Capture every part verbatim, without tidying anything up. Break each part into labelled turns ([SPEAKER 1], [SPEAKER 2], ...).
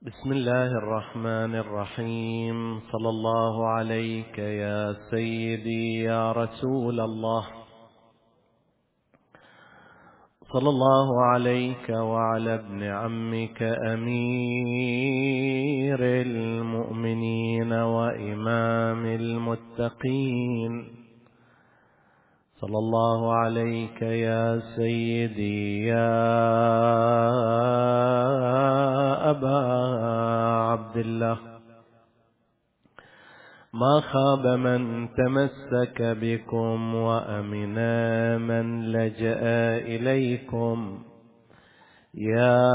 [SPEAKER 1] بسم الله الرحمن الرحيم. صلى الله عليك يا سيدي يا رسول الله، صلى الله عليك وعلى ابن عمك أمير المؤمنين وإمام المتقين، صلى الله عليك يا سيدي يا أبا عبد الله. ما خاب من تمسك بكم وأمنا من لجأ إليكم، يا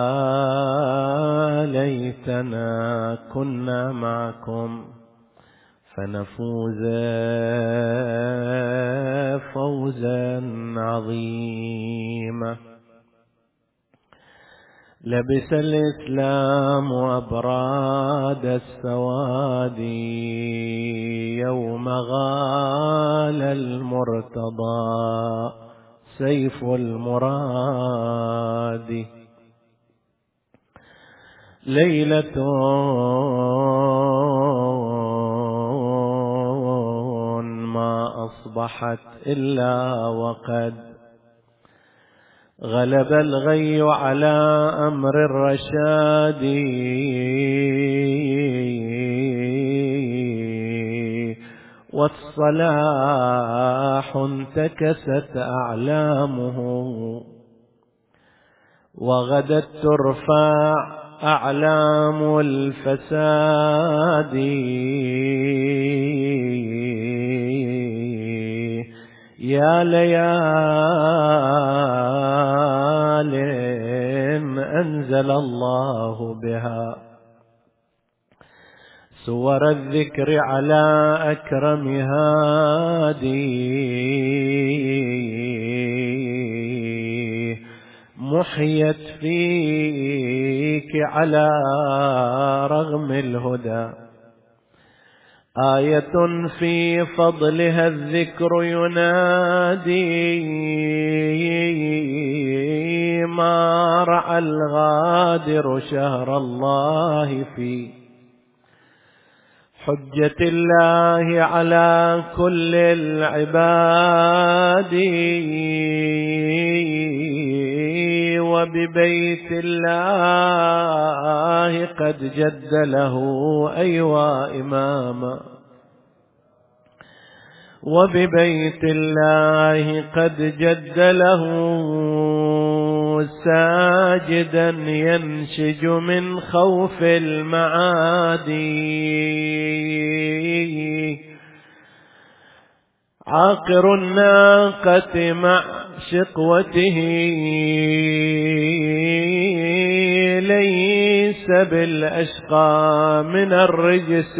[SPEAKER 1] ليتنا كنا معكم فنفوز فوزا عظيما. لبس الإسلام أبراد السواد يوم غال المرتضى سيف المراد. ليلة ما أصبحت إلا وقد غلب الغي على أمر الرشاد، والصلاح انتكست أعلامه، وغدت ترفع أعلام الفساد. يا ليال أنزل الله بها سور الذكر على أكرم هادي، محيت فيك على رغم الهدى آية في فضلها الذكر ينادي. ما رعى الغادر شهر الله في حجة الله على كل العباد، وببيت الله قد جد له أيوا إماما، وببيت الله قد جد له ساجدا ينشج من خوف المعادي. عاقر الناقة مع شقوته ليس بالأشقى من الرجس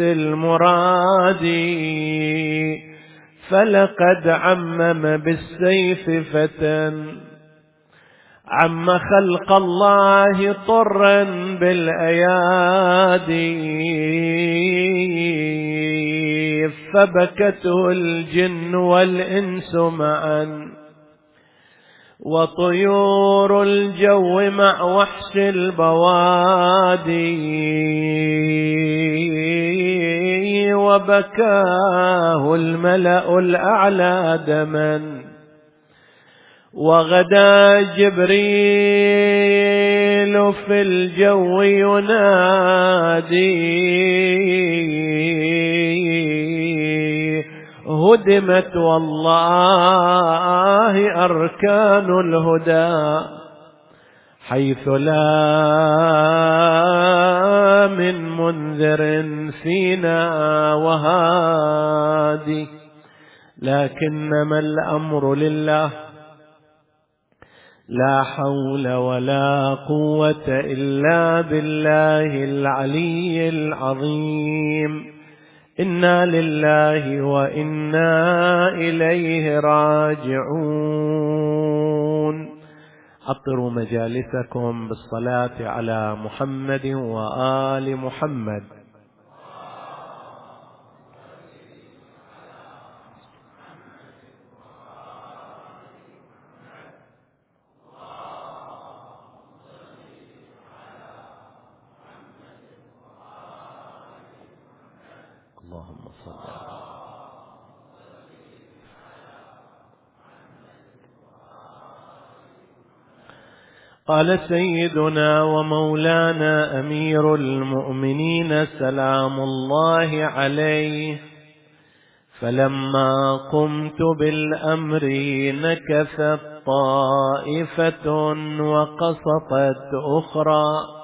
[SPEAKER 1] المرادي، فلقد عمم بالسيف فتى عم خلق الله طرا بالأيادي، فبكته الجن والإنس معا وطيور الجو مع وحش البوادي، وبكاه الملأ الأعلى دما، وغدا جبريل في الجو ينادي. هدمت والله أركان الهدى حيث لا من منذر فينا وهادي، لكنما الأمر لله لا حول ولا قوة إلا بالله العلي العظيم. إنا لله وإنا إليه راجعون. أطروا مجالسكم بالصلاة على محمد وآل محمد. اللهم صل على قال سيدنا ومولانا أمير المؤمنين سلام الله عليه: فلما قمت بالأمر نكثت طائفة وقسطت أخرى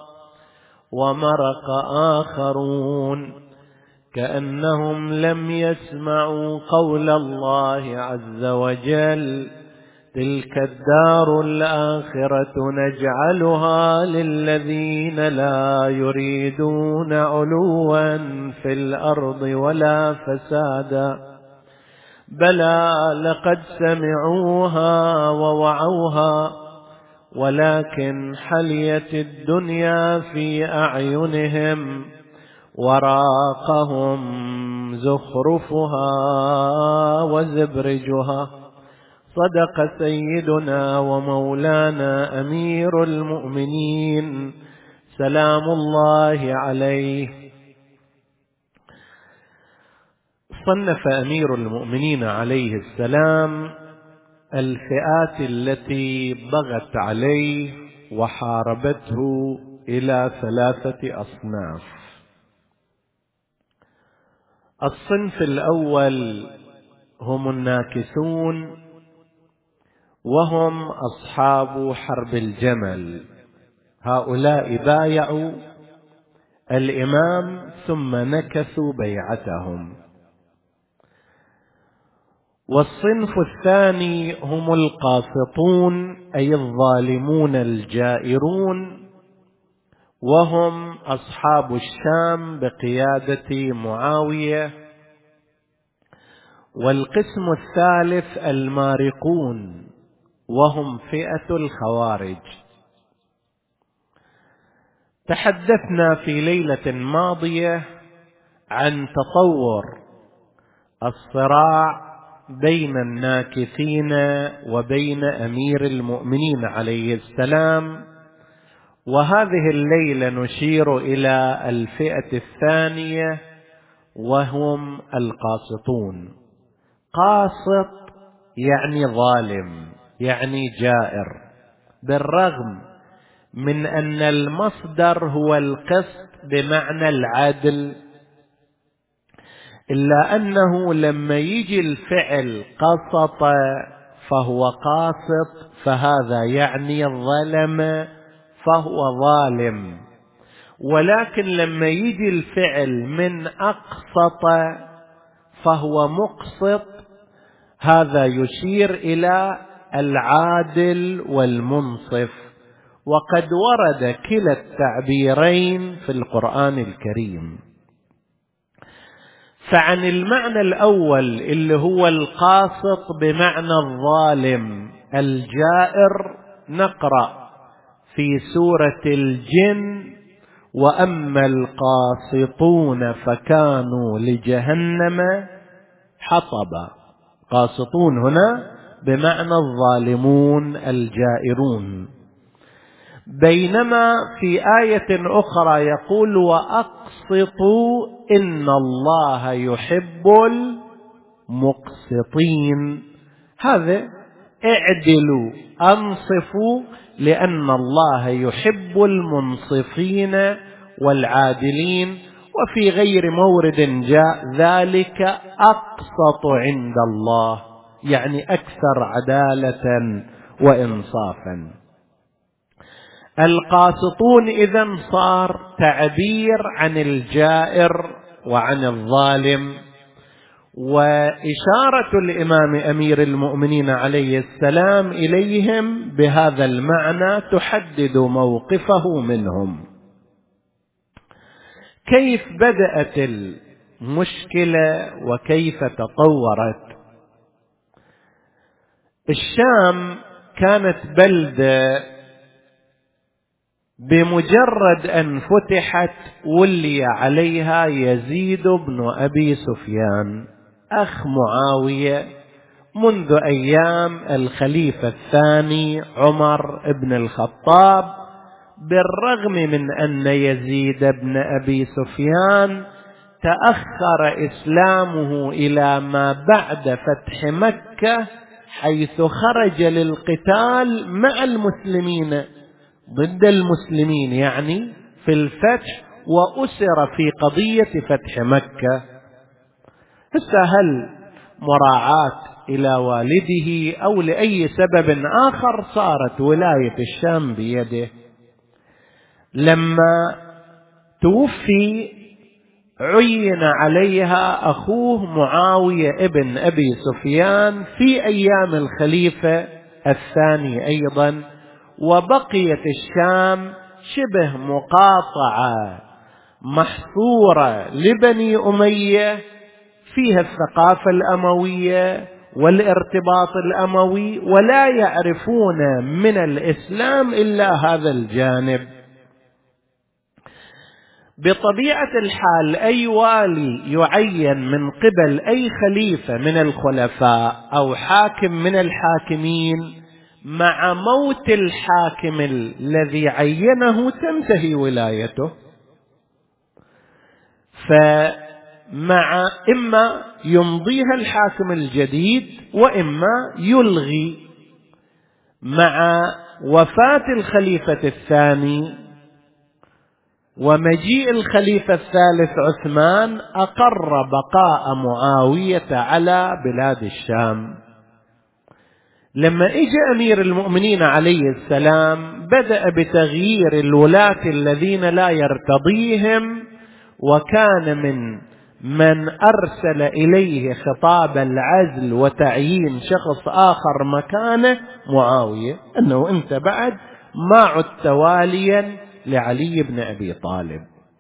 [SPEAKER 1] ومرق آخرون كأنهم لم يسمعوا قول الله عز وجل: تلك الدار الآخرة نجعلها للذين لا يريدون علوا في الأرض ولا فسادا بلى لقد سمعوها ووعوها ولكن حليت الدنيا في أعينهم وراقهم زخرفها وزبرجها. صدق سيدنا ومولانا أمير المؤمنين سلام الله عليه. صنف أمير المؤمنين عليه السلام الفئات التي بغت عليه وحاربته إلى ثلاثة أصناف. الصنف الأول هم الناكثون، وهم أصحاب حرب الجمل. هؤلاء بايعوا الإمام ثم نكثوا بيعتهم. والصنف الثاني هم القاسطون، أي الظالمون الجائرون، وهم أصحاب الشام بقيادة معاوية. والقسم الثالث المارقون، وهم فئة الخوارج. تحدثنا في ليلة ماضية عن تطور الصراع بين الناكثين وبين أمير المؤمنين عليه السلام، وهذه الليلة نشير إلى الفئة الثانية وهم القاسطون. قاسط يعني ظالم، يعني جائر، بالرغم من أن المصدر هو القسط بمعنى العدل، إلا أنه لما يجي الفعل قسط فهو قاسط، فهذا يعني الظلم فهو ظالم. ولكن لما يجي الفعل من أقسط فهو مقسط، هذا يشير إلى العادل والمنصف. وقد ورد كلا التعبيرين في القرآن الكريم. فعن المعنى الأول اللي هو القاسط بمعنى الظالم الجائر نقرأ في سورة الجن: وأما القاسطون فكانوا لجهنم حطبا. قاسطون هنا بمعنى الظالمون الجائرون. بينما في آية أخرى يقول: وأقسطوا إن الله يحب المقسطين. هذا اعدلوا، أنصفوا، لأن الله يحب المنصفين والعادلين. وفي غير مورد جاء ذلك أقسط عند الله، يعني أكثر عدالة وإنصافا. القاسطون إذن صار تعبير عن الجائر وعن الظالم. وإشارة الإمام أمير المؤمنين عليه السلام إليهم بهذا المعنى تحدد موقفه منهم. كيف بدأت المشكلة وكيف تطورت؟ الشام كانت بلدة بمجرد أن فتحت ولي عليها يزيد بن أبي سفيان أخ معاوية منذ أيام الخليفة الثاني عمر بن الخطاب، بالرغم من أن يزيد بن أبي سفيان تأخر إسلامه إلى ما بعد فتح مكة، حيث خرج للقتال مع المسلمين ضد المسلمين، يعني في الفتح، وأسر في قضية فتح مكة. هل مراعاة إلى والده أو لأي سبب آخر صارت ولاية الشام بيده. لما توفي عين عليها أخوه معاوية ابن أبي سفيان في أيام الخليفة الثاني أيضا، وبقيت الشام شبه مقاطعة محصورة لبني أمية، فيها الثقافة الأموية والارتباط الأموي، ولا يعرفون من الإسلام إلا هذا الجانب. بطبيعة الحال أي والي يعين من قبل أي خليفة من الخلفاء أو حاكم من الحاكمين، مع موت الحاكم الذي عينه تنتهي ولايته. فمع إما يمضيها الحاكم الجديد وإما يلغي. مع وفاة الخليفة الثاني ومجيء الخليفة الثالث عثمان، أقر بقاء معاوية على بلاد الشام. لما اجى أمير المؤمنين عليه السلام بدأ بتغيير الولاة الذين لا يرتضيهم، وكان من من أرسل إليه خطاب العزل وتعيين شخص آخر مكانه معاوية، أنه أنت بعد ما عدت واليا لعلي بن أبي طالب.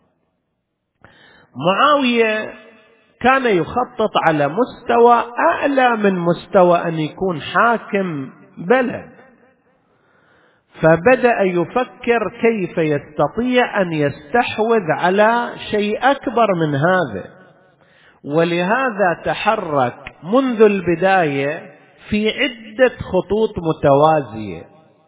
[SPEAKER 1] معاوية كان يخطط على مستوى أعلى من مستوى أن يكون حاكم بلد، فبدأ يفكر كيف يستطيع أن يستحوذ على شيء أكبر من هذا، ولهذا تحرك منذ البداية في عدة خطوط متوازية.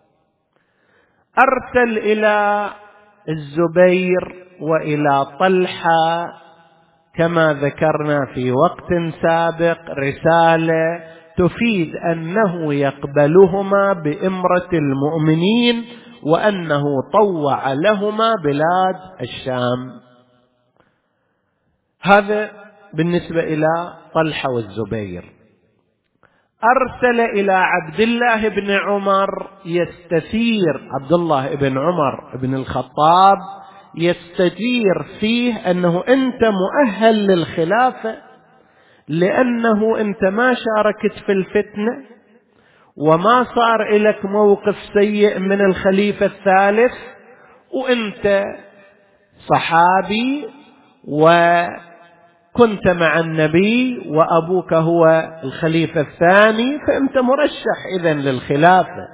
[SPEAKER 1] أرسل إلى الزبير وإلى طلحة كما ذكرنا في وقت سابق رسالة تفيد أنه يقبلهما بإمرة المؤمنين، وأنه طوع لهما بلاد الشام. هذا بالنسبة إلى طلحة والزبير. أرسل إلى عبد الله بن عمر يستثير، عبد الله بن عمر بن الخطاب يستثير فيه أنه أنت مؤهل للخلافة، لأنه أنت ما شاركت في الفتنة وما صار لك موقف سيء من الخليفة الثالث، وأنت صحابي وكنت مع النبي وأبوك هو الخليفة الثاني، فأنت مرشح إذن للخلافة.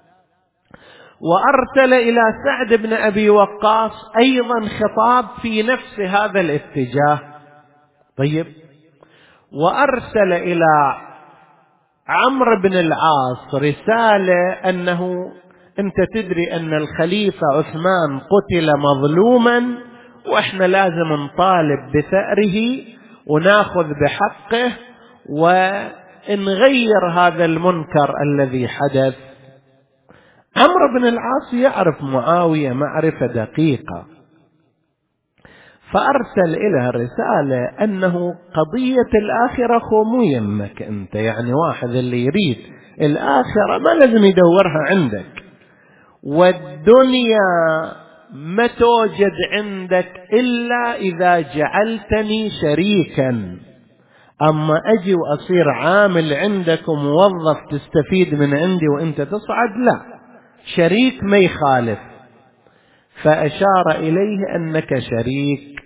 [SPEAKER 1] وأرسل إلى سعد بن أبي وقاص أيضا خطاب في نفس هذا الاتجاه. طيب، وأرسل إلى عمرو بن العاص رسالة أنه أنت تدري أن الخليفة عثمان قتل مظلوما، وإحنا لازم نطالب بثأره وناخذ بحقه ونغير هذا المنكر الذي حدث. عمرو بن العاص يعرف معاوية معرفة دقيقة، فأرسل إلى رسالة أنه قضية الآخرة خو مو يمك أنت، يعني واحد اللي يريد الآخرة ما لازم يدورها عندك، والدنيا ما توجد عندك إلا إذا جعلتني شريكا. أما أجي وأصير عامل عندك وموظف تستفيد من عندي وإنت تصعد، لا، شريك ما يخالف. فأشار إليه أنك شريك.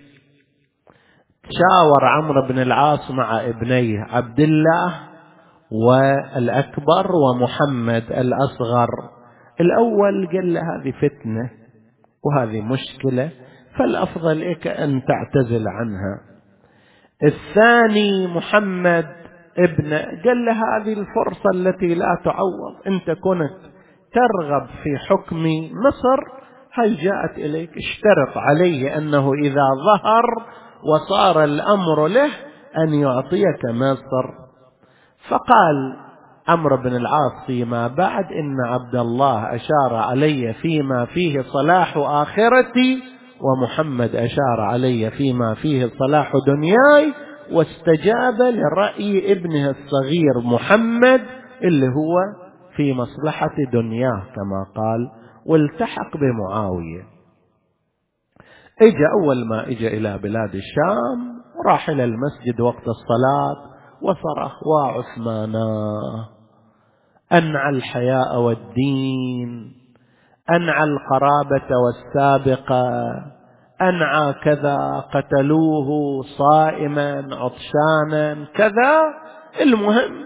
[SPEAKER 1] شاور عمرو بن العاص مع ابنيه عبد الله والأكبر ومحمد الأصغر. الأول قال له هذه فتنة وهذه مشكلة، فالأفضل لك أن تعتزل عنها. الثاني محمد ابن قال له هذه الفرصة التي لا تعوض، أنت كنت ترغب في حكم مصر، هل جاءت إليك، اشترط عليه أنه إذا ظهر وصار الأمر له أن يعطيك مصر. فقال عمرو بن العاص فيما بعد: إن عبد الله أشار علي فيما فيه صلاح آخرتي، ومحمد أشار علي فيما فيه صلاح دنياي، واستجاب لرأي ابنه الصغير محمد اللي هو في مصلحة دنياه كما قال، والتحق بمعاوية. اجى أول ما اجى إلى بلاد الشام وراح إلى المسجد وقت الصلاة وصرخ: وعثمانا أنعى الحياء والدين، أنعى القرابة والسابقة، أنعى كذا، قتلوه صائما عطشانا كذا. المهم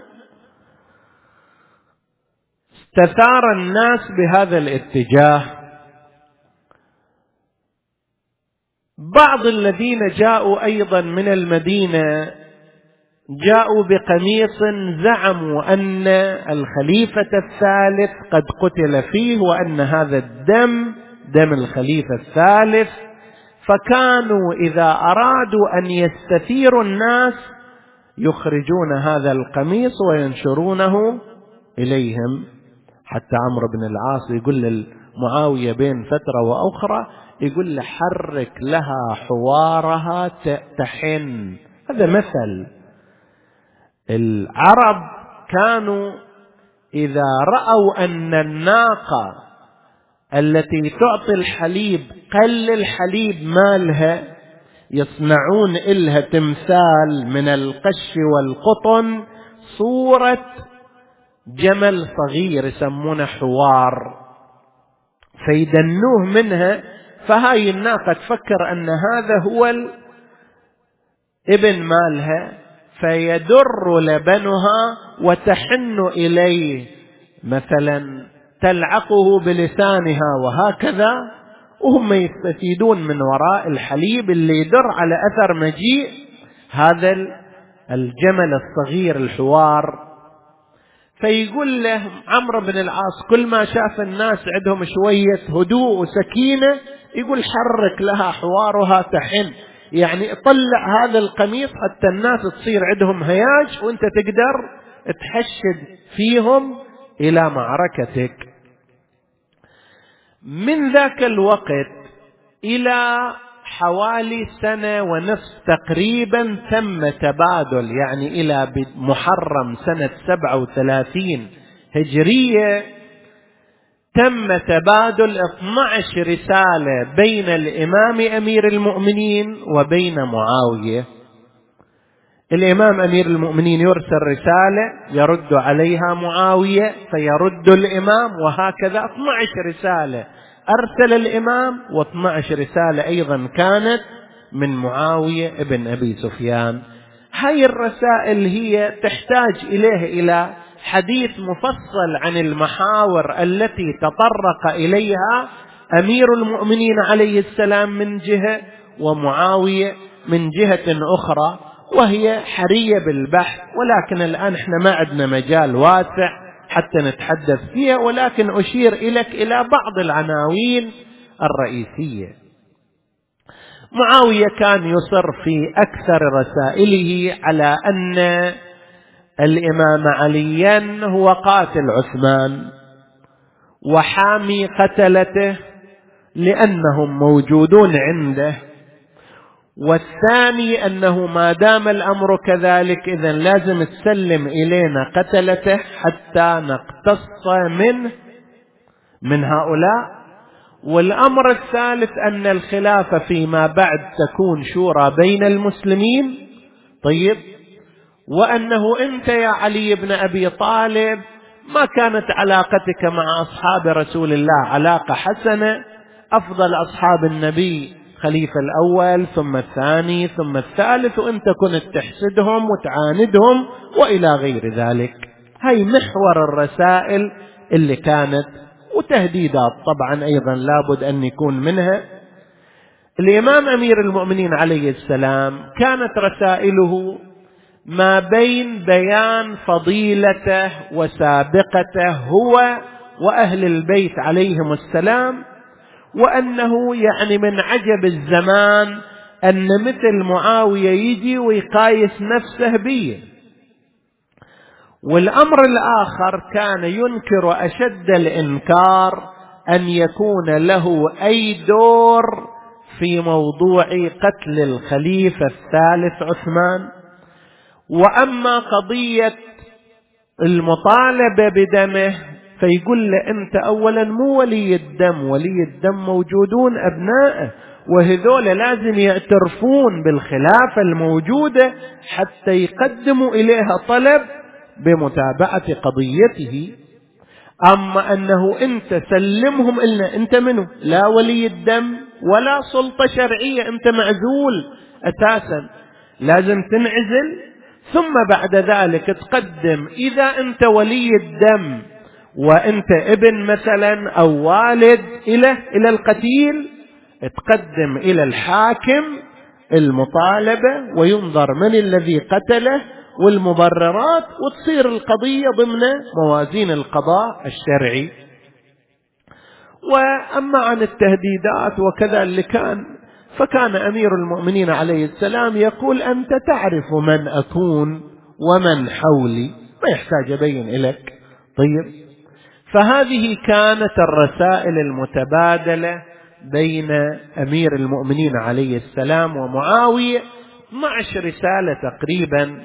[SPEAKER 1] استثار الناس بهذا الاتجاه. بعض الذين جاءوا أيضا من المدينة جاءوا بقميص زعموا أن الخليفة الثالث قد قتل فيه، وأن هذا الدم دم الخليفة الثالث. فكانوا إذا أرادوا أن يستثيروا الناس يخرجون هذا القميص وينشرونه إليهم. حتى عمرو بن العاص يقول لمعاوية بين فترة وأخرى، يقول له: حرك لها حوارها تحن. هذا مثل. العرب كانوا إذا رأوا أن الناقة التي تعطي الحليب قل الحليب مالها يصنعون إلها تمثال من القش والقطن، صورة جمل صغير يسمونه حوار، فيدنوه منها. فهاي الناقة تفكر أن هذا هو ابن مالها، فيدر لبنها وتحن إليه، مثلا تلعقه بلسانها وهكذا، وهم يستفيدون من وراء الحليب اللي يدر على أثر مجيء هذا الجمل الصغير الحوار. فيقول له عمرو بن العاص كل ما شاف الناس عندهم شوية هدوء وسكينة يقول: حرك لها حوارها تحن، يعني طلع هذا القميص حتى الناس تصير عندهم هياج وانت تقدر تحشد فيهم إلى معركتك. من ذاك الوقت إلى حوالي سنة ونصف تقريبا تم تبادل، يعني إلى محرم سنة سبعة وثلاثين هجرية تم تبادل اثنتي عشرة رسالة بين الإمام أمير المؤمنين وبين معاوية. الإمام أمير المؤمنين يرسل رسالة يرد عليها معاوية فيرد الإمام، وهكذا اثنتي عشرة رسالة أرسل الإمام، واثنتي عشرة رسالة أيضا كانت من معاوية ابن أبي سفيان. هاي الرسائل هي تحتاج إليه إلى حديث مفصل عن المحاور التي تطرق إليها أمير المؤمنين عليه السلام من جهة، ومعاوية من جهة أخرى، وهي حرية بالبحث، ولكن الآن احنا ما عندنا مجال واسع حتى نتحدث فيها، ولكن أشير إليك إلى بعض العناوين الرئيسية. معاوية كان يصر في أكثر رسائله على أن الإمام عليا هو قاتل عثمان وحامي قتلته لأنهم موجودون عنده، والثاني أنه ما دام الأمر كذلك إذن لازم تسلم إلينا قتلته حتى نقتص منه من هؤلاء. والأمر الثالث أن الخلافة فيما بعد تكون شورى بين المسلمين. طيب، وأنه أنت يا علي بن أبي طالب ما كانت علاقتك مع أصحاب رسول الله علاقة حسنة، أفضل أصحاب النبي خليفة الأول ثم الثاني ثم الثالث، وأنت كنت تحسدهم وتعاندهم وإلى غير ذلك. هاي محور الرسائل اللي كانت، وتهديدات طبعا أيضا لابد أن يكون منها. الإمام أمير المؤمنين عليه السلام كانت رسائله ما بين بيان فضيلته وسابقته هو وأهل البيت عليهم السلام، وأنه يعني من عجب الزمان أن مثل معاوية يجي ويقايس نفسه بيه. والأمر الآخر كان ينكر أشد الإنكار أن يكون له أي دور في موضوع قتل الخليفة الثالث عثمان. وأما قضية المطالبة بدمه فيقول له أنت أولا مو ولي الدم، ولي الدم موجودون أبنائه، وهذول لازم يعترفون بالخلافة الموجودة حتى يقدموا إليها طلب بمتابعة قضيته. أما أنه أنت سلمهم إلنا، أنت منه لا ولي الدم ولا سلطة شرعية، أنت معزول أساسا، لازم تنعزل، ثم بعد ذلك تقدم إذا أنت ولي الدم وأنت ابن مثلا أو والد إلى إلى القتيل، تقدم إلى الحاكم المطالبة وينظر من الذي قتله والمبررات، وتصير القضية ضمن موازين القضاء الشرعي. وأما عن التهديدات وكذا اللي كان، فكان أمير المؤمنين عليه السلام يقول أنت تعرف من أكون ومن حولي، ما يحتاج أبين إليك. طيب، فهذه كانت الرسائل المتبادلة بين أمير المؤمنين عليه السلام ومعاوية، اثنتي عشرة رسالة تقريبا.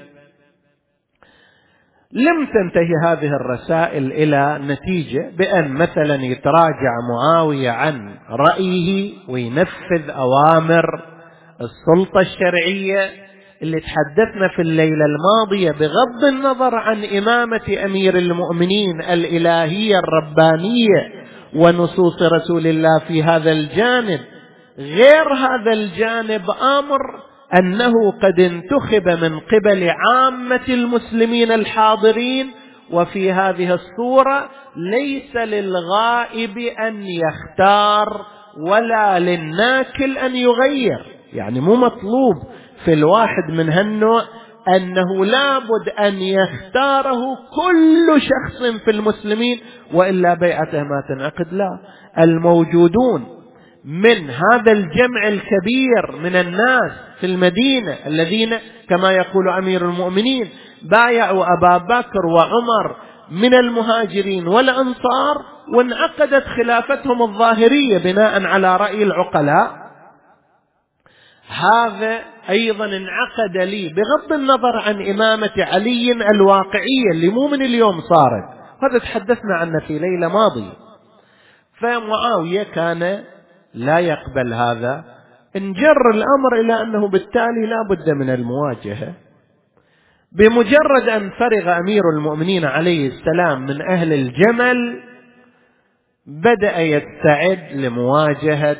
[SPEAKER 1] لم تنتهي هذه الرسائل إلى نتيجة بأن مثلا يتراجع معاوية عن رأيه وينفذ أوامر السلطة الشرعية اللي تحدثنا في الليلة الماضية، بغض النظر عن إمامة أمير المؤمنين الإلهية الربانية ونصوص رسول الله في هذا الجانب. غير هذا الجانب أمر أنه قد انتخب من قبل عامة المسلمين الحاضرين، وفي هذه الصورة ليس للغائب أن يختار ولا للناكل أن يغير. يعني مو مطلوب في الواحد من هالنوع أنه لابد أن يختاره كل شخص في المسلمين وإلا بيعته ما تنعقد. لا، الموجودون من هذا الجمع الكبير من الناس في المدينة الذين كما يقول أمير المؤمنين بايعوا أبا بكر وعمر من المهاجرين والأنصار، وانعقدت خلافتهم الظاهرية بناء على رأي العقلاء، هذا أيضا انعقد لي بغض النظر عن إمامة علي الواقعية اللي مو من اليوم صارت، هذا تحدثنا عنه في ليلة ماضية. فمعاوية كان لا يقبل هذا، انجر الأمر إلى أنه بالتالي لا بد من المواجهة. بمجرد أن فرغ أمير المؤمنين عليه السلام من أهل الجمل بدأ يستعد لمواجهة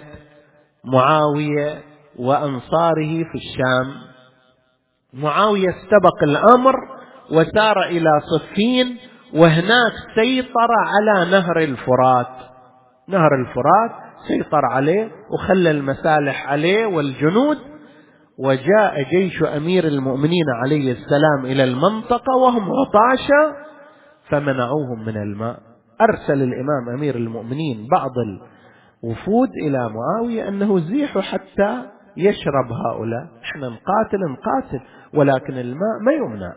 [SPEAKER 1] معاوية وأنصاره في الشام. معاوية استبق الأمر وسار إلى صفين، وهناك سيطر على نهر الفرات. نهر الفرات سيطر عليه وخلى المسالح عليه والجنود، وجاء جيش أمير المؤمنين عليه السلام إلى المنطقة وهم عطاشا فمنعوهم من الماء. أرسل الإمام أمير المؤمنين بعض الوفود إلى معاوية أنه زيحوا حتى يشرب هؤلاء، احنا نقاتل نقاتل ولكن الماء ما يمنع.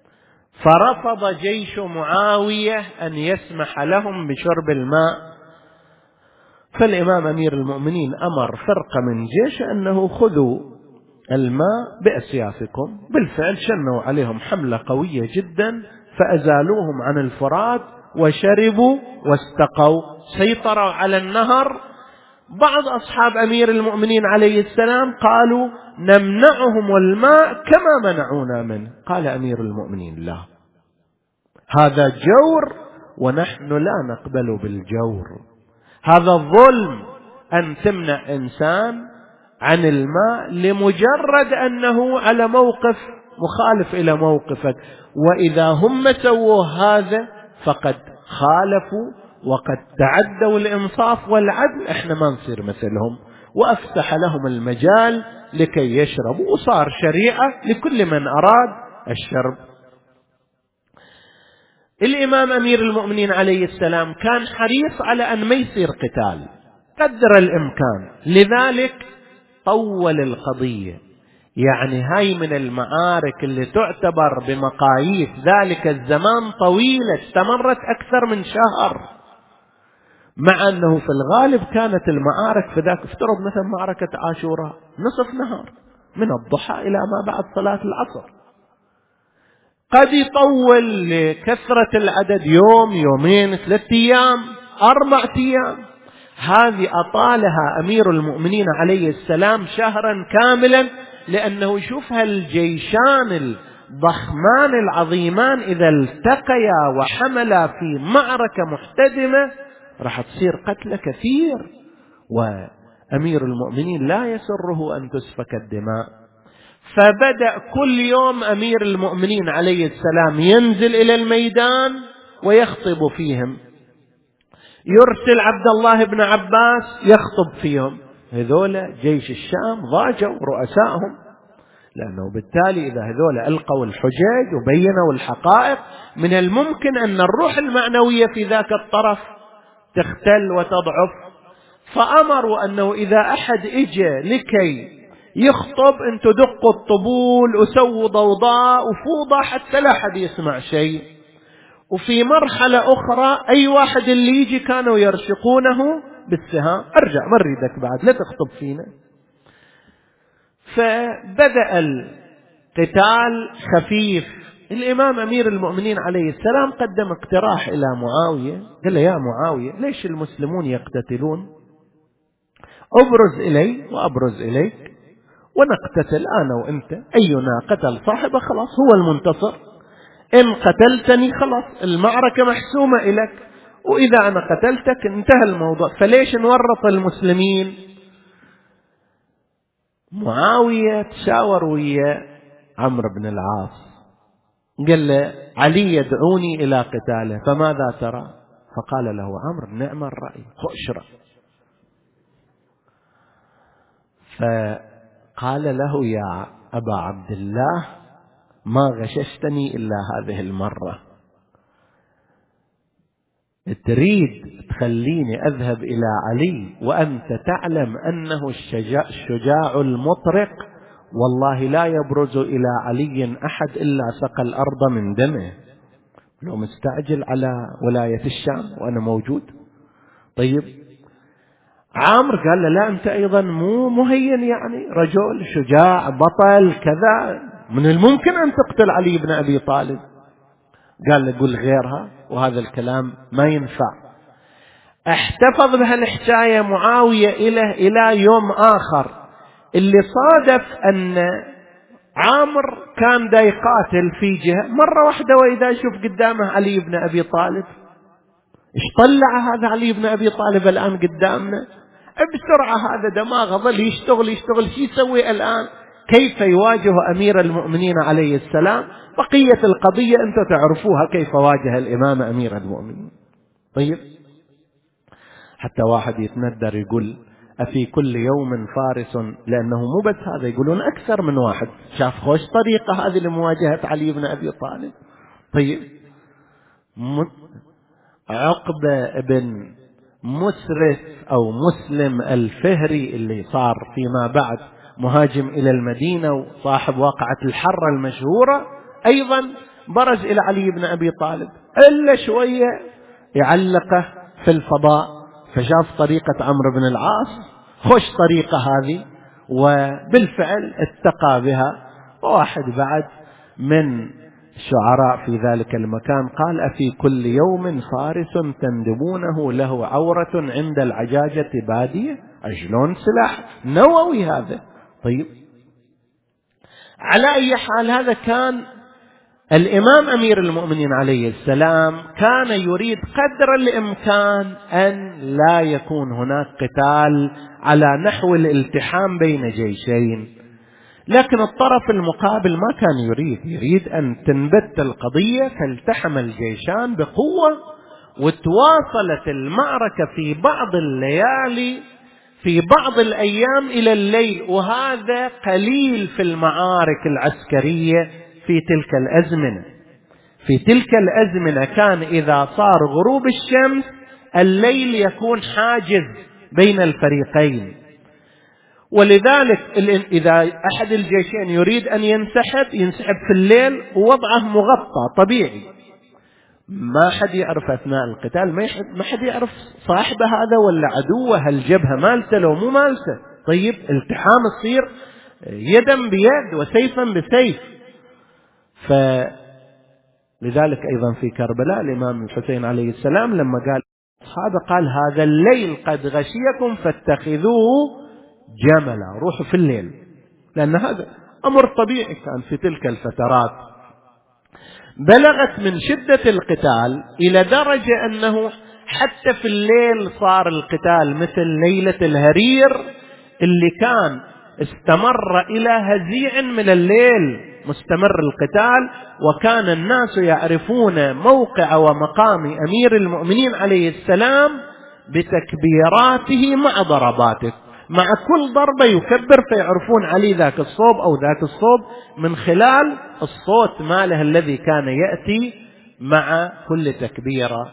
[SPEAKER 1] فرفض جيش معاوية أن يسمح لهم بشرب الماء. فالإمام أمير المؤمنين أمر فرقة من جيش أنه خذوا الماء بأسيافكم. بالفعل شنوا عليهم حملة قوية جدا فأزالوهم عن الفرات وشربوا واستقوا، سيطروا على النهر. بعض أصحاب أمير المؤمنين عليه السلام قالوا نمنعهم الماء كما منعونا منه. قال أمير المؤمنين لا، هذا جور ونحن لا نقبل بالجور، هذا الظلم أن تمنع إنسان عن الماء لمجرد أنه على موقف مخالف إلى موقفك، وإذا هم سووا هذا فقد خالفوا وقد تعدوا الإنصاف والعدل، إحنا ما نصير مثلهم. وأفتح لهم المجال لكي يشربوا، وصار شريعة لكل من أراد الشرب. الإمام أمير المؤمنين عليه السلام كان حريص على أن ما يصير قتال قدر الإمكان، لذلك طول القضية. يعني هاي من المعارك اللي تعتبر بمقاييس ذلك الزمان طويلة، استمرت أكثر من شهر، مع أنه في الغالب كانت المعارك في ذاك، افترض مثلا معركة عاشوراء نصف نهار من الضحى إلى ما بعد صلاة العصر، قد يطول لكثرة العدد يوم يومين ثلاثة أيام أربعة أيام. هذه أطالها أمير المؤمنين عليه السلام شهرا كاملا، لأنه يشوفها الجيشان الضخمان العظيمان إذا التقيا وحملا في معركة محتدمة راح تصير قتل كثير، وأمير المؤمنين لا يسره أن تسفك الدماء. فبدأ كل يوم أمير المؤمنين عليه السلام ينزل إلى الميدان ويخطب فيهم، يرسل عبد الله بن عباس يخطب فيهم. هذول جيش الشام ضاجوا رؤسائهم، لأنه بالتالي إذا هذول ألقوا الحجج وبينوا الحقائق من الممكن أن الروح المعنوية في ذاك الطرف تختل وتضعف. فأمروا أنه إذا أحد إجى لكي يخطب أنتوا دقوا الطبول وسووا ضوضاء وفوضى حتى لا أحد يسمع شيء. وفي مرحلة أخرى أي واحد اللي يجي كانوا يرشقونه بالسهام، أرجع ما نريدك بعد لا تخطب فينا. فبدأ القتال خفيف. الإمام أمير المؤمنين عليه السلام قدم اقتراح إلى معاوية، قال له يا معاوية ليش المسلمون يقتتلون؟ أبرز إلي وأبرز إليك ونقتتل أنا وإنت، أينا قتل صاحبه خلاص هو المنتصر، إن قتلتني خلاص المعركة محسومة إليك، وإذا أنا قتلتك انتهى الموضوع، فليش نورط المسلمين؟ معاوية تشاور ويا عمرو بن العاص، قال له علي يدعوني إلى قتاله فماذا ترى؟ فقال له عمرو نعم الرأي، خش رأي. فقال له يا أبا عبد الله ما غششتني إلا هذه المرة، تريد تخليني أذهب إلى علي وأنت تعلم أنه الشجاع, الشجاع المطرق، والله لا يبرز إلى علي أحد إلا سقى الأرض من دمه، لو مستعجل على ولاية الشام وأنا موجود. طيب عامر قال له لا أنت أيضا مو مهين، يعني رجل شجاع بطل كذا، من الممكن أن تقتل علي بن أبي طالب. قال له قل غيرها، وهذا الكلام ما ينفع. احتفظ بهالحكاية معاوية إلى إلى يوم آخر، اللي صادف أن عامر كان دا يقاتل في جهة، مرة واحدة وإذا يشوف قدامه علي بن أبي طالب، ايش طلع هذا علي بن أبي طالب الآن قدامنا؟ بسرعة هذا دماغه ظل يشتغل يشتغل شو يسوي الآن؟ كيف يواجه أمير المؤمنين عليه السلام؟ بقية القضية أنتم تعرفوها كيف واجه الإمام أمير المؤمنين. طيب حتى واحد يتندر يقول أفي كل يوم فارس، لأنه مو بس هذا، يقولون أكثر من واحد شاف خوش طريقة هذه لمواجهة علي بن أبي طالب. طيب عقبة بن مسرف أو مسلم الفهري اللي صار فيما بعد مهاجم إلى المدينة وصاحب واقعة الحرة المشهورة، أيضا برز إلى علي بن أبي طالب، إلا شوية يعلقه في الفضاء، فشاف طريقة عمرو بن العاص خوش طريقة هذه، وبالفعل اتقى بها. وواحد بعد من الشعراء في ذلك المكان قال أفي كل يوم فارس تندبونه له عورة عند العجاجة بادية، أجلون سلاح نووي هذا. طيب على أي حال هذا كان الإمام أمير المؤمنين عليه السلام كان يريد قدر الإمكان أن لا يكون هناك قتال على نحو الالتحام بين جيشين، لكن الطرف المقابل ما كان يريد يريد أن تنبت القضية، فالتحم الجيشان بقوة، وتواصلت المعركة في بعض الليالي في بعض الأيام إلى الليل، وهذا قليل في المعارك العسكرية في تلك الأزمنة. في تلك الأزمنة كان إذا صار غروب الشمس الليل يكون حاجز بين الفريقين، ولذلك إذا أحد الجيشين يريد أن ينسحب ينسحب في الليل ووضعه مغطى طبيعي، ما حد يعرف أثناء القتال، ما حد يعرف صاحبه هذا ولا عدوه، الجبهة مالته لو مو مالته. طيب التحام يصير يدا بيد وسيفا بسيف. فلذلك أيضا في كربلاء الإمام الحسين عليه السلام لما قال أصحابه قال هذا الليل قد غشيكم فاتخذوه جملا، روحوا في الليل، لأن هذا أمر طبيعي كان في تلك الفترات. بلغت من شدة القتال إلى درجة أنه حتى في الليل صار القتال مثل ليلة الهرير اللي كان استمر إلى هزيع من الليل مستمر القتال، وكان الناس يعرفون موقع ومقام أمير المؤمنين عليه السلام بتكبيراته مع ضرباته، مع كل ضربة يكبر فيعرفون علي ذاك الصوب أو ذاك الصوب من خلال الصوت ماله الذي كان يأتي مع كل تكبيرة.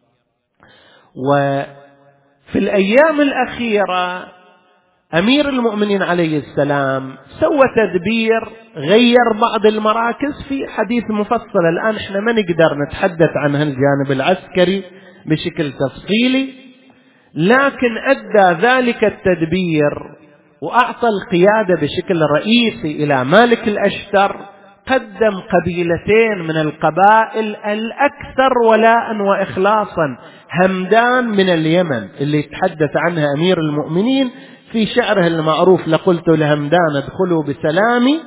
[SPEAKER 1] وفي الأيام الأخيرة أمير المؤمنين عليه السلام سوى تدبير، غير بعض المراكز في حديث مفصل، الآن احنا ما نقدر نتحدث عن هالجانب العسكري بشكل تفصيلي، لكن أدى ذلك التدبير وأعطى القيادة بشكل رئيسي إلى مالك الأشتر. قدم قبيلتين من القبائل الأكثر ولاء وإخلاصا، همدان من اليمن اللي يتحدث عنها أمير المؤمنين في شعره المعروف لقلت لهمدان ادخلوا بسلامي،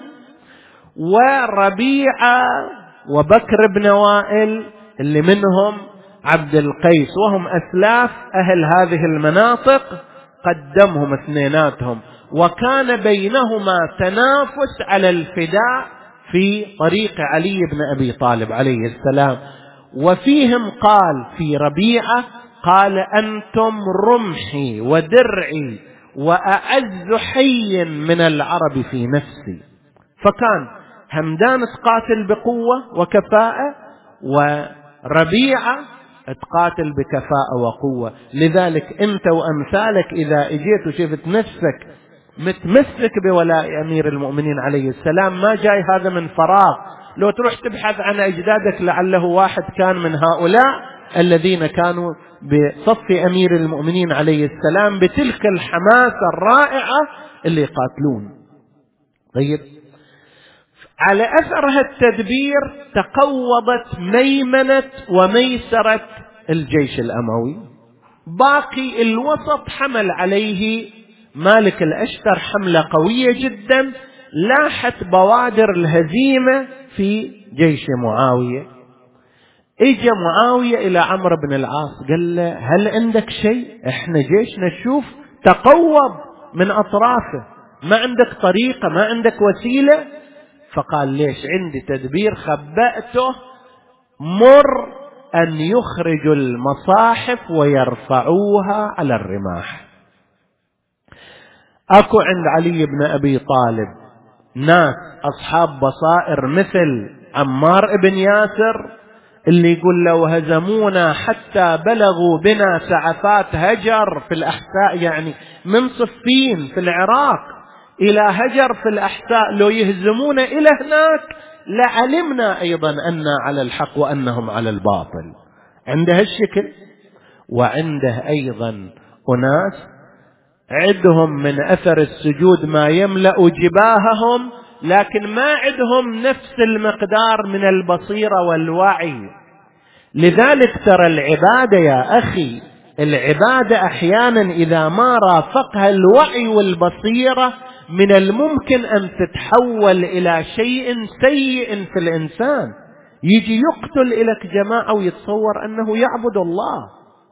[SPEAKER 1] وربيعة وبكر بن وائل اللي منهم عبد القيس، وهم أسلاف أهل هذه المناطق، قدمهم اثنيناتهم، وكان بينهما تنافس على الفداء في طريق علي بن أبي طالب عليه السلام. وفيهم قال في ربيعة قال أنتم رمحي ودرعي وأعز حي من العرب في نفسي. فكان همدان تقاتل بقوة وكفاءة، وربيعة تقاتل بكفاءة وقوة. لذلك أنت وأمثالك إذا اجيت وشفت نفسك متمسك بولاء أمير المؤمنين عليه السلام ما جاي هذا من فراغ. لو تروح تبحث عن أجدادك لعله واحد كان من هؤلاء الذين كانوا بصف أمير المؤمنين عليه السلام بتلك الحماسة الرائعة اللي يقاتلون. طيب على أثر هالتدبير تقوضت ميمنة وميسرة الجيش الأموي. باقي الوسط حمل عليه مالك الأشتر حملة قوية جدا، لاحت بوادر الهزيمة في جيش معاوية. اجى معاوية إلى عمرو بن العاص قال له هل عندك شيء؟ احنا جيشنا نشوف تقوض من أطرافه، ما عندك طريقة، ما عندك وسيلة؟ فقال ليش؟ عندي تدبير خبأته، مر أن يخرجوا المصاحف ويرفعوها على الرماح. أكو عند علي بن أبي طالب ناس أصحاب بصائر مثل عمار بن ياسر اللي يقول لو هزمونا حتى بلغوا بنا سعفات هجر في الأحساء، يعني من صفين في العراق إلى هجر في الأحساء، لو يهزمون إلى هناك لعلمنا أيضا أن على الحق وأنهم على الباطل. عنده هالشكل. وعنده أيضا أناس عندهم من أثر السجود ما يملأ جباههم، لكن ما عندهم نفس المقدار من البصيرة والوعي. لذلك ترى العبادة يا أخي، العبادة أحيانا إذا ما رافقها الوعي والبصيرة من الممكن أن تتحول إلى شيء سيء في الإنسان، يجي يقتل إليك جماعة ويتصور أنه يعبد الله.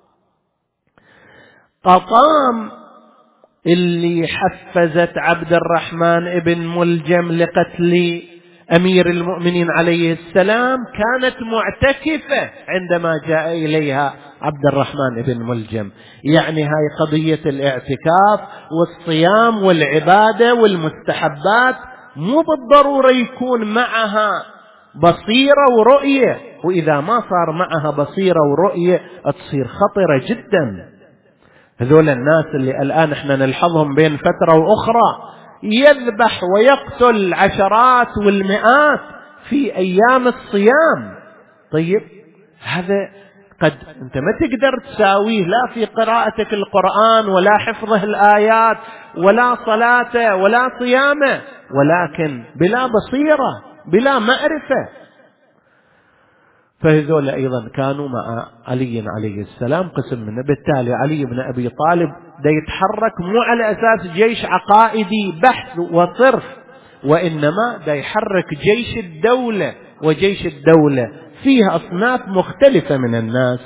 [SPEAKER 1] قطام اللي حفزت عبد الرحمن بن ملجم لقتل أمير المؤمنين عليه السلام كانت معتكفة عندما جاء إليها عبد الرحمن بن ملجم. يعني هاي قضية الاعتكاف والصيام والعبادة والمستحبات مو بالضرورة يكون معها بصيرة ورؤية، وإذا ما صار معها بصيرة ورؤية تصير خطرة جدا. هذول الناس اللي الآن احنا نلحظهم بين فترة وأخرى يذبح ويقتل عشرات والمئات في أيام الصيام. طيب هذا قد أنت ما تقدر تساويه لا في قراءتك القرآن ولا حفظه الآيات ولا صلاته ولا صيامه، ولكن بلا بصيرة بلا معرفة. فهذول أيضا كانوا مع علي عليه السلام قسم منه. بالتالي علي بن أبي طالب دا يتحرك مو على أساس جيش عقائدي بحث وصرف، وإنما دا يحرك جيش الدولة، وجيش الدولة فيها أصناف مختلفة من الناس.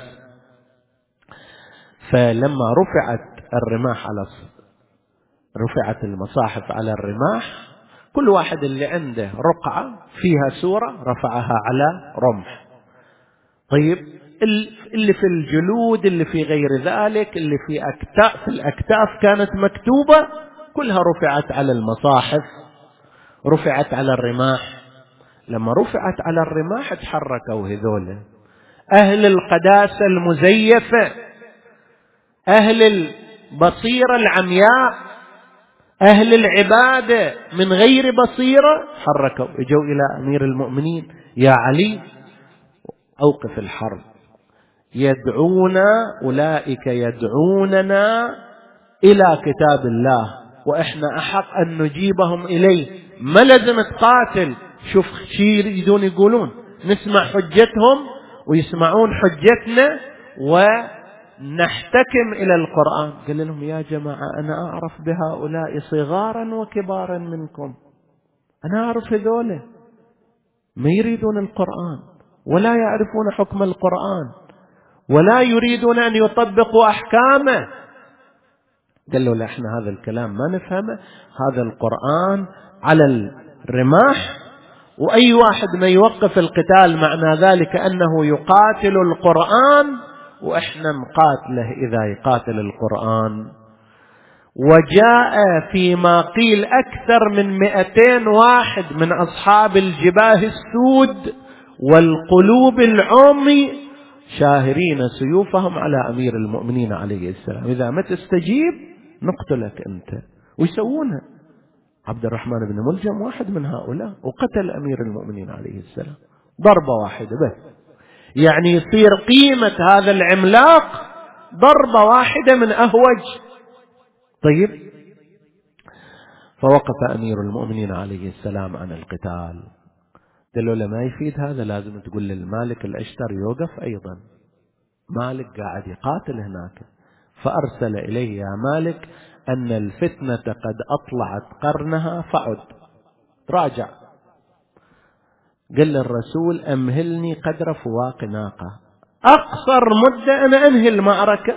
[SPEAKER 1] فلما رفعت الرماح على رفعت المصاحف على الرماح، كل واحد اللي عنده رقعة فيها سورة رفعها على رمح. طيب اللي في الجلود، اللي في غير ذلك، اللي في أكتاف في الأكتاف كانت مكتوبة، كلها رفعت على المصاحف، رفعت على الرماح. لما رفعت على الرماح تحركوا هذول أهل القداسة المزيفة، أهل البصيرة العمياء، أهل العبادة من غير بصيرة، حركوا اجوا إلى أمير المؤمنين: يا علي أوقف الحرب، يدعونا أولئك يدعوننا إلى كتاب الله وإحنا أحق أن نجيبهم إليه، ما لازم تقاتل. شوف شي يريدون يقولون، نسمع حجتهم ويسمعون حجتنا ونحتكم إلى القرآن. قال لهم: يا جماعة أنا أعرف بهؤلاء صغارا وكبارا منكم، أنا أعرف هذول ما يريدون القرآن ولا يعرفون حكم القرآن ولا يريدون أن يطبقوا أحكامه. قال له: لا، احنا هذا الكلام ما نفهمه، هذا القرآن على الرماح، وأي واحد ما يوقف القتال معنى ذلك أنه يقاتل القرآن، وإحنا نقاتله إذا يقاتل القرآن. وجاء فيما قيل أكثر من مئتين واحد من أصحاب الجباه السود والقلوب العمي شاهرين سيوفهم على أمير المؤمنين عليه السلام: إذا ما تستجيب نقتلك أنت. ويسوونها. عبد الرحمن بن ملجم واحد من هؤلاء، وقتل أمير المؤمنين عليه السلام ضربة واحدة بس. يعني يصير قيمة هذا العملاق ضربة واحدة من أهوج. طيب فوقف أمير المؤمنين عليه السلام عن القتال. قالوا: لما يفيد هذا، لازم تقول للمالك الأشتر يوقف أيضا. مالك قاعد يقاتل هناك. فأرسل إليه: يا مالك، أن الفتنة قد أطلعت قرنها فعد، راجع. قال للرسول: أمهلني قدر فواق ناقة، أقصر مدة أنا أنهي المعركة.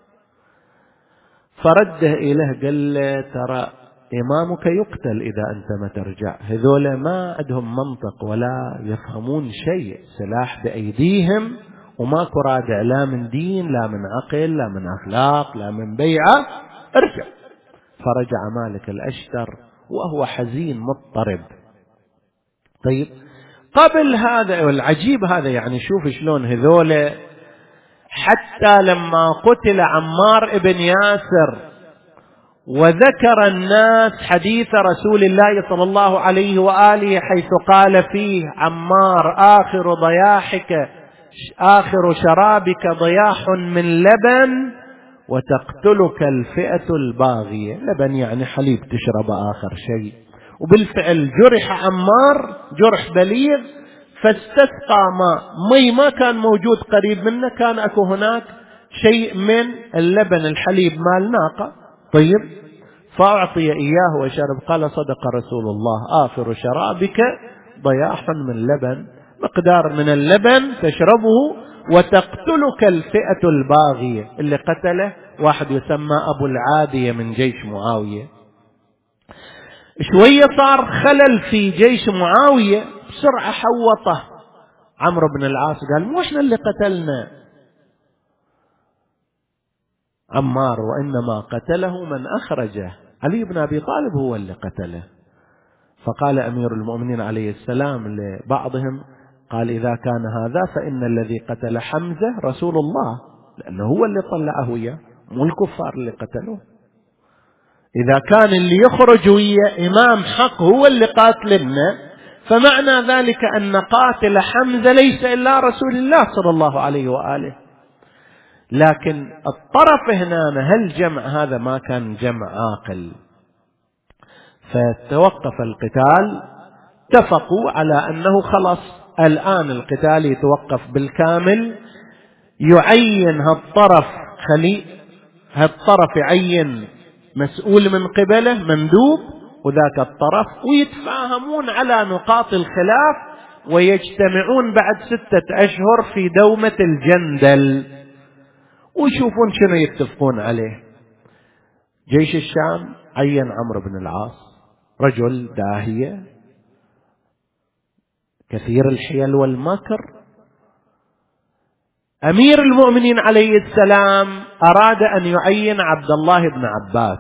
[SPEAKER 1] فرده إليه قال له: ترى إمامك يقتل إذا أنت ما ترجع. هذول ما عندهم منطق ولا يفهمون شيء، سلاح بأيديهم وماكو رادع لا من دين لا من عقل لا من أخلاق لا من بيعة. ارجع. فرجع مالك الأشتر وهو حزين مضطرب. طيب قبل هذا، والعجيب هذا، يعني شوف شلون هذول حتى لما قتل عمار ابن ياسر وذكر الناس حديث رسول الله صلى الله عليه وآله حيث قال فيه: عمار آخر ضياحك آخر شرابك ضياح من لبن وتقتلك الفئة الباغية. لبن يعني حليب تشرب آخر شيء. وبالفعل جرح عمار جرح بليغ، فاستسقى ماء، مي ما كان موجود قريب منه، كان أكو هناك شيء من اللبن الحليب مال ناقة. طيب فأعطي إياه وشرب. قال: صدق رسول الله، آخر شرابك ضياح من لبن، مقدار من اللبن تشربه وتقتلك الفئة الباغية. اللي قتله واحد يسمى أبو العادية من جيش معاوية. شوية صار خلل في جيش معاوية، بسرعة حوطه عمرو بن العاص، قال: مو احنا اللي قتلنا عمار، وإنما قتله من أخرجه، علي بن أبي طالب هو اللي قتله. فقال أمير المؤمنين عليه السلام لبعضهم، قال: إذا كان هذا فإن الذي قتل حمزة رسول الله، لأنه هو اللي طلعه إياه. مو الكفار اللي قتلوه. إذا كان اللي يخرج ويا إمام حق هو اللي قاتلنا، فمعنى ذلك أن قاتل حمزة ليس إلا رسول الله صلى الله عليه وآله. لكن الطرف هنا هل جمع هذا ما كان جمع عاقل، فتوقف القتال. اتفقوا على أنه خلاص الآن القتال يتوقف بالكامل، يعين هالطرف خليل، هالطرف يعين مسؤول من قبله مندوب وذاك الطرف، ويتفاهمون على نقاط الخلاف ويجتمعون بعد ستة أشهر في دومة الجندل ويشوفون شنو يتفقون عليه. جيش الشام عين عمرو بن العاص، رجل داهية كثير الحيل والمكر. أمير المؤمنين عليه السلام أراد أن يعين عبد الله بن عباس.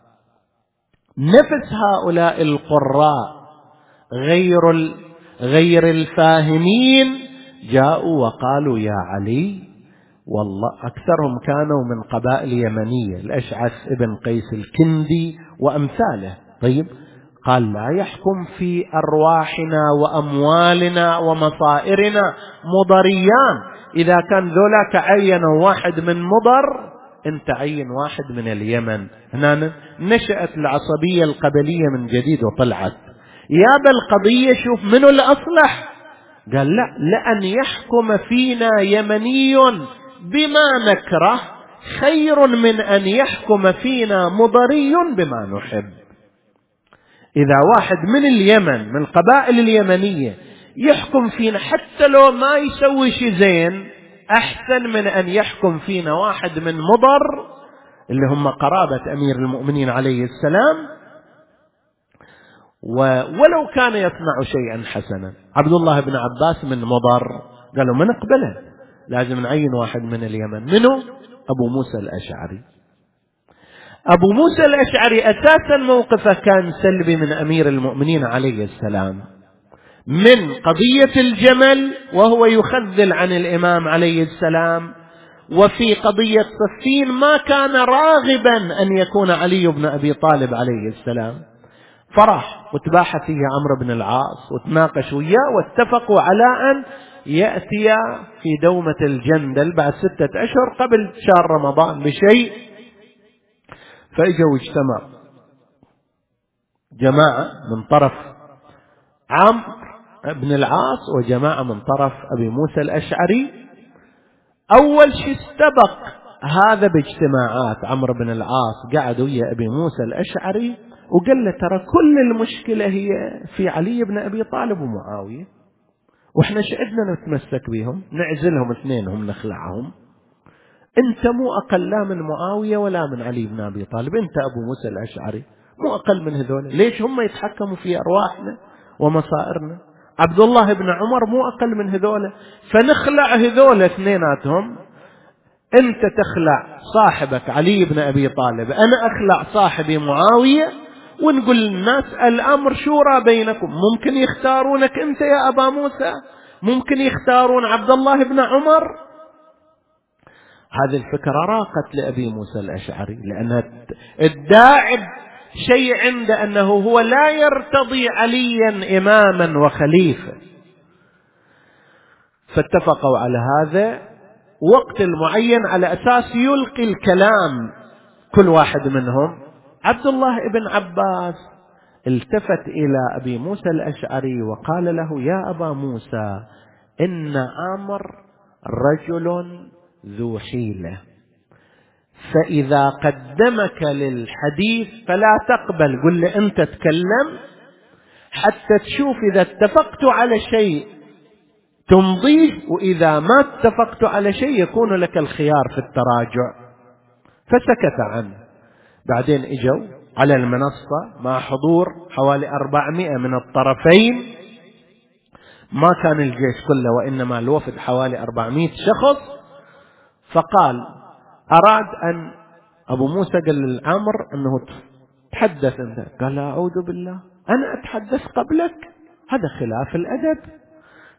[SPEAKER 1] نفس هؤلاء القراء غير غير الفاهمين جاءوا وقالوا يا علي، والله أكثرهم كانوا من قبائل يمنية، الأشعث ابن قيس الكندي وأمثاله. طيب قال لا يحكم في أرواحنا وأموالنا ومصائرنا مضريان، إذا كان ذولاك عينوا واحد من مضر انت عين واحد من اليمن. هنا نشأت العصبية القبلية من جديد وطلعت. يا بالقضية شوف منو الأصلح، قال لا، لأن يحكم فينا يمني بما نكره خير من أن يحكم فينا مضري بما نحب. إذا واحد من اليمن من القبائل اليمنية يحكم فينا حتى لو ما يسوي شيء زين، أحسن من أن يحكم فينا واحد من مضر اللي هم قرابة أمير المؤمنين عليه السلام ولو كان يصنع شيئا حسنا. عبد الله بن عباس من مضر، قالوا من قبله لازم نعين واحد من اليمن. منه؟ أبو موسى الأشعري. أبو موسى الأشعري أساسا موقفه كان سلبي من أمير المؤمنين عليه السلام من قضية الجمل، وهو يخذل عن الإمام عليه السلام، وفي قضية صفين ما كان راغبا أن يكون علي بن أبي طالب عليه السلام. فرح وتباحث فيه عمرو بن العاص وتناقش وياه واتفقوا على أن يأتي في دومة الجندل بعد ستة أشهر قبل شهر رمضان بشيء. فإجوا واجتمع جماعة من طرف عمرو بن العاص وجماعة من طرف أبي موسى الأشعري. أول شيء استبق هذا باجتماعات عمرو بن العاص، قعدوا ويا أبي موسى الأشعري وقال له ترى كل المشكلة هي في علي بن أبي طالب ومعاوية، وإحنا شعدنا نتمسك بهم، نعزلهم اثنينهم نخلعهم. أنت مو أقل لا من معاوية ولا من علي بن أبي طالب، أنت أبو موسى الأشعري مو أقل من هذول، ليش هم يتحكموا في أرواحنا ومصائرنا؟ عبد الله بن عمر مو أقل من هذول، فنخلع هذول اثنيناتهم. أنت تخلع صاحبك علي بن أبي طالب، أنا أخلع صاحبي معاوية، ونقول للناس الأمر شورى بينكم، ممكن يختارونك أنت يا أبا موسى، ممكن يختارون عبد الله بن عمر. هذه الفكرة راقت لأبي موسى الأشعري، لأنها الداعب شيء عند أنه هو لا يرتضي عليا إماما وخليفة. فاتفقوا على هذا وقت المعين على أساس يلقي الكلام كل واحد منهم. عبد الله بن عباس التفت إلى أبي موسى الأشعري وقال له يا أبا موسى إن عامر رجل ذو حيلة، فإذا قدمك للحديث فلا تقبل، قل لي أنت تكلم حتى تشوف إذا اتفقت على شيء تمضيه، وإذا ما اتفقت على شيء يكون لك الخيار في التراجع. فسكت عنه. بعدين اجوا على المنصة مع حضور حوالي أربعمائة من الطرفين، ما كان الجيش كله وإنما الوفد حوالي أربعمائة شخص. فقال أراد أن أبو موسى قال للعمر أنه تحدث أنت، قال أعوذ بالله أنا أتحدث قبلك، هذا خلاف الأدب،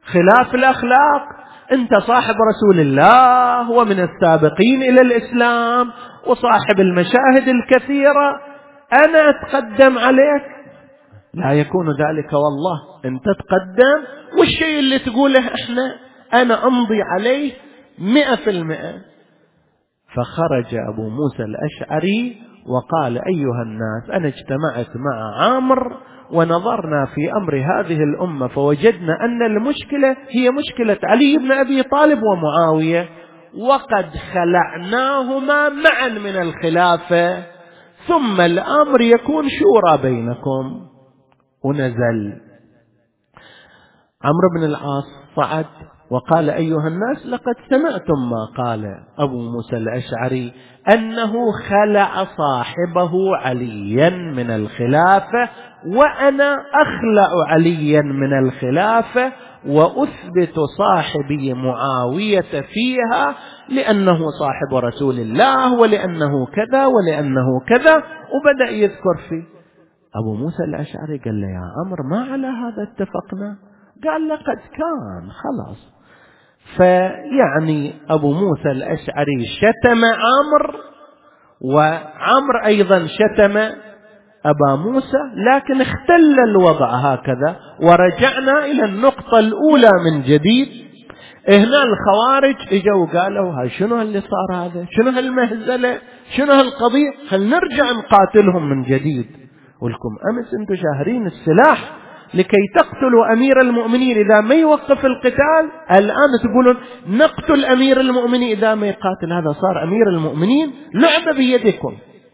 [SPEAKER 1] خلاف الأخلاق. أنت صاحب رسول الله ومن السابقين إلى الإسلام وصاحب المشاهد الكثيرة، أنا أتقدم عليك؟ لا يكون ذلك والله. أنت تقدم والشيء اللي تقوله إحنا أنا أمضي عليه مئة في المئة. فخرج أبو موسى الأشعري وقال: أيها الناس، أنا اجتمعت مع عامر ونظرنا في أمر هذه الأمة فوجدنا أن المشكلة هي مشكلة علي بن أبي طالب ومعاوية، وقد خلعناهما معا من الخلافة، ثم الأمر يكون شورى بينكم. ونزل عمرو بن العاص صعد وقال: أيها الناس، لقد سمعتم ما قال أبو موسى الأشعري أنه خلع صاحبه عليا من الخلافة، وأنا أخلع عليا من الخلافة وأثبت صاحبي معاوية فيها لأنه صاحب رسول الله ولأنه كذا ولأنه كذا، وبدأ يذكر فيه. أبو موسى الأشعري قال له: يا عمرو، ما على هذا اتفقنا؟ قال: لقد كان خلاص. فيعني أبو موسى الأشعري شتم عمرو، وعمرو أيضا شتم أبا موسى، لكن اختل الوضع هكذا، ورجعنا إلى النقطة الأولى من جديد. هنا الخوارج اجوا وقالوا: ها شنو اللي صار هذا؟ شنو هالمهزلة؟ شنو هالقضية؟ خل نرجع نقاتلهم من جديد. ولكم أمس أنتم شاهرين السلاح لكي تقتلوا أمير المؤمنين إذا ما يوقف القتال، الآن تقولون نقتل أمير المؤمنين إذا ما يقاتل. هذا صار أمير المؤمنين لعبة بيدكم.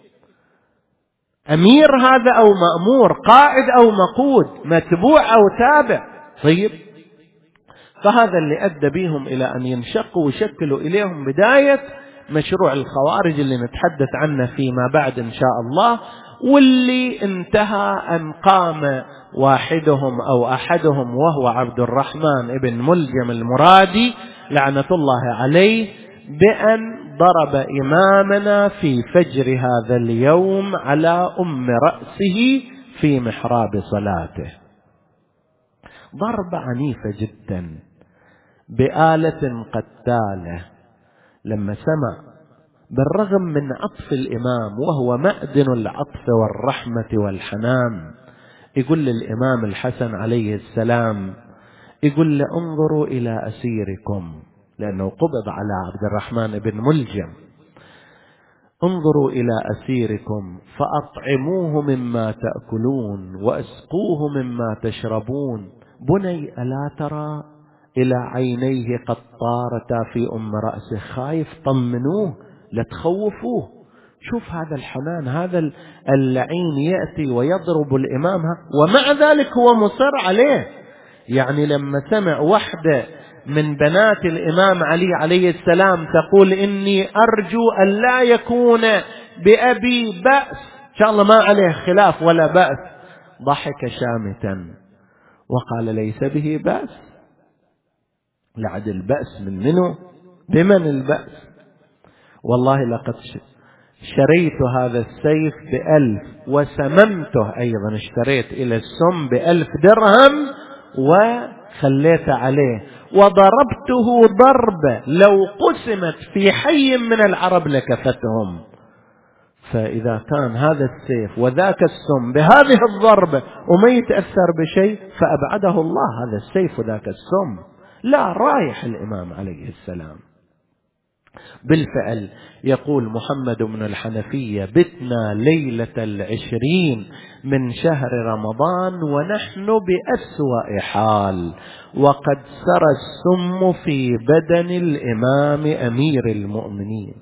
[SPEAKER 1] أمير هذا أو مأمور، قائد أو مقود، متبوع أو تابع. طيب، فهذا اللي أدى بهم إلى أن ينشقوا ويشكلوا إليهم بداية مشروع الخوارج اللي نتحدث عنه فيما بعد إن شاء الله، واللي انتهى أن قام واحدهم أو أحدهم وهو عبد الرحمن ابن ملجم المرادي لعنة الله عليه بأن ضرب إمامنا في فجر هذا اليوم على أم رأسه في محراب صلاته، ضربة عنيفة جدا بآلة قتالة. لما سمع، بالرغم من عطف الإمام وهو مأذن العطف والرحمة والحنان، يقول للإمام الحسن عليه السلام، يقول له: انظروا إلى أسيركم، لأنه قبض على عبد الرحمن بن ملجم، انظروا إلى أسيركم فأطعموه مما تأكلون وأسقوه مما تشربون. بني، ألا ترى إلى عينيه قد طارتا في أم رأسه، خايف، طمنوه لا تخوفوه. شوف هذا الحنان، هذا اللعين يأتي ويضرب الإمام، ومع ذلك هو مصر عليه. يعني لما سمع واحدة من بنات الإمام علي عليه السلام تقول: إني أرجو أن لا يكون بأبي بأس، إن شاء الله ما عليه خلاف ولا بأس، ضحك شامتا وقال: ليس به بأس. لعد البأس من منه؟ بمن البأس؟ والله لقد شريت هذا السيف بألف وسممته أيضا، اشتريت إلى السم بألف درهم وخليت عليه وضربته ضربة لو قسمت في حي من العرب لكفتهم. فإذا كان هذا السيف وذاك السم بهذه الضربة وما يتأثر بشيء، فأبعده الله هذا السيف وذاك السم. لا، رايح الإمام عليه السلام. بالفعل يقول محمد بن الحنفية: بتنا ليلة العشرين من شهر رمضان ونحن بأسوأ حال، وقد سرى السم في بدن الإمام أمير المؤمنين،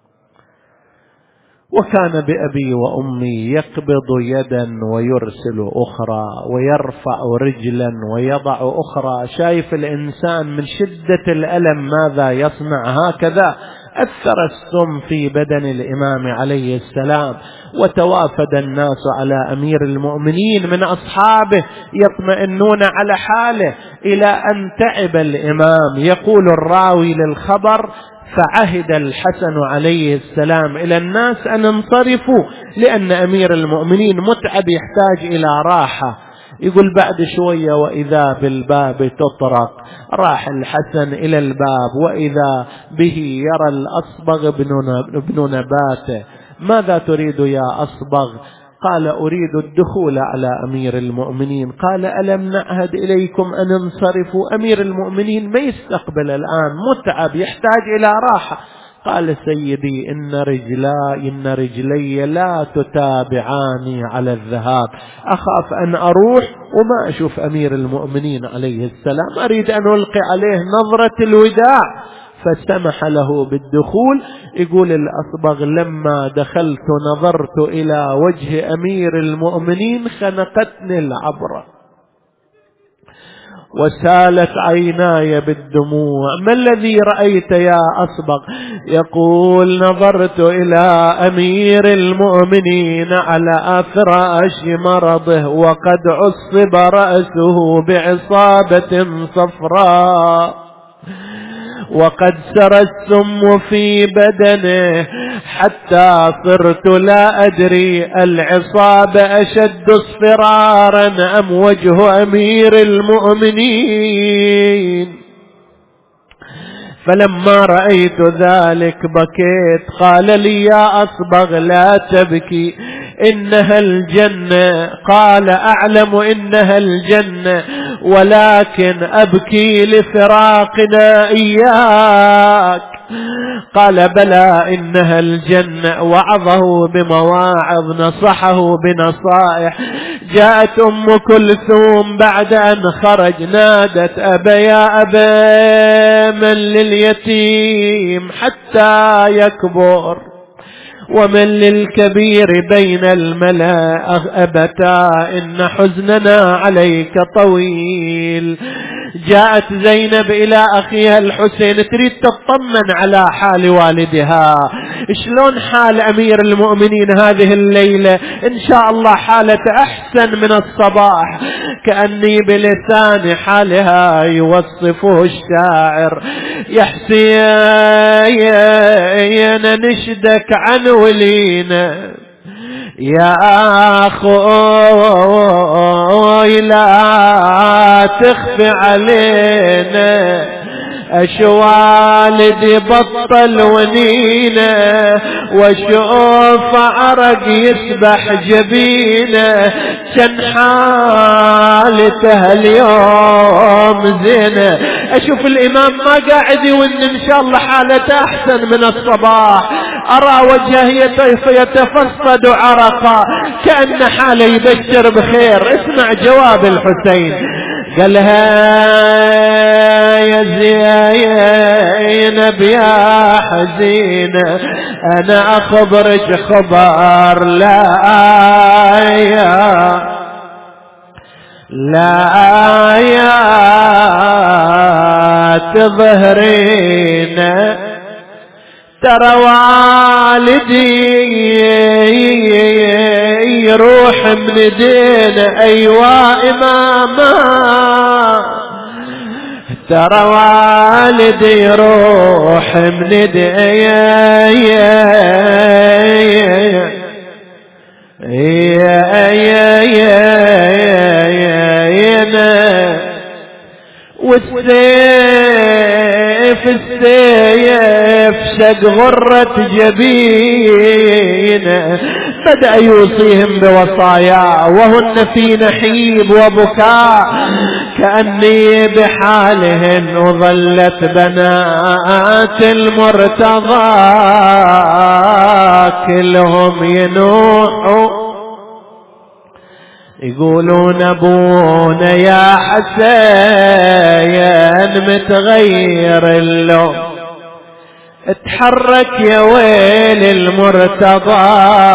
[SPEAKER 1] وكان بأبي وأمي يقبض يدا ويرسل أخرى ويرفع رجلا ويضع أخرى. شايف الإنسان من شدة الألم ماذا يصنع؟ هكذا أثر السم في بدن الإمام عليه السلام، وتوافد الناس على أمير المؤمنين من أصحابه يطمئنون على حاله، إلى أن تعب الإمام. يقول الراوي للخبر: فعهد الحسن عليه السلام إلى الناس أن انصرفوا، لأن أمير المؤمنين متعب يحتاج إلى راحة. يقول بعد شوية وإذا بالباب تطرق، راح الحسن إلى الباب وإذا به يرى الأصبغ ابن نباته. ماذا تريد يا أصبغ؟ قال أريد الدخول على أمير المؤمنين. قال ألم نعهد إليكم أن انصرفوا؟ أمير المؤمنين ما يستقبل الآن، متعب يحتاج إلى راحة. قال سيدي إن رجلا إن رجلي لا تتابعاني على الذهاب، أخاف أن أروح وما أشوف أمير المؤمنين عليه السلام، أريد أن ألقي عليه نظرة الوداع. فسمح له بالدخول. يقول الأصبغ لما دخلت نظرت إلى وجه أمير المؤمنين خنقتني العبرة وسالت عيناي بالدموع. ما الذي رأيت يا أصبغ؟ يقول نظرت إلى أمير المؤمنين على فراش مرضه وقد عصب رأسه بعصابة صفراء وقد سرى السم في بدنه حتى صرت لا أدري العصابة أشد اصفرارا أم وجه أمير المؤمنين. فلما رأيت ذلك بكيت. قال لي يا أصبغ لا تبكي إنها الجنة. قال أعلم إنها الجنة ولكن أبكي لفراقنا إياك. قال بلى إنها الجنة. وعظه بمواعظ، نصحه بنصائح. جاءت أم كلثوم بعد أن خرج نادت أبا يا أبا من لليتيم حتى يكبر ومن للكبير بين الملا أبتا إن حزننا عليك طويل. جاءت زينب إلى أخيها الحسين تريد تطمن على حال والدها. شلون حال أمير المؤمنين هذه الليلة؟ إن شاء الله حالة أحسن من الصباح. كأني بلسان حالها يوصفه الشاعر. يا حسين نشدك عن ولينا يا أخوي لا تخفي علينا أشوالدي بطل ونينه وشوف عرق يسبح جبينه كان حالته اليوم زينه. أشوف الإمام ما قاعد يون إن شاء الله حالته أحسن من الصباح. أرى وجهه يتفصد عرقا كأن حاله يبشر بخير. اسمع جواب الحسين. قالها يا زينب يا حزينة أنا أخبرك خبر لا يا لا يا تظهرين ترى والدي يروح من دينا أيوا إماما ترى والدي يروح من دينا والسيف السيف شق غرة جبينه بدأ يوصيهم بوصايا وهن في نحيب وبكاء كأني بحالهن وظلت بنات المرتضى كلهم ينوحوا يقولون ابونا يا حسين متغير اللون اتحرك يا ويل المرتضى